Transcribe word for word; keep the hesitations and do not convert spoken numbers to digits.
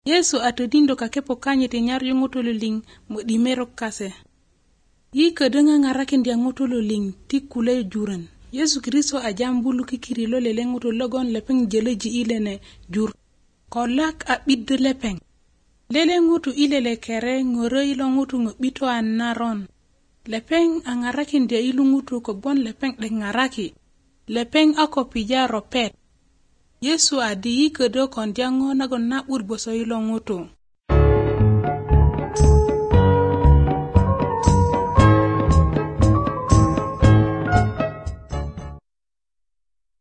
Yesu a todindo kakepo kanyit i nyar yu ŋutulu liŋ mo'di merok kase. Yi ködö ŋaŋarakindya ŋutulu liŋ ti kulö jurön. Yesu Kristo a jambulu kikiri lo lele ŋutulu logon lepeŋ jölöji i lene jur ko lak a 'biddö lepeŋ. Lele ŋutu i lele kere ŋörö ilo ŋutu ŋö'bitö naron. Lepeŋ a ŋarakindya ilu ŋutu kogwon lepeŋ 'dek ŋaraki. Lepeŋ a ko pija ropet. Yesu adi yi ködö kondya ŋo nagon na'but gboso ilo ŋutu.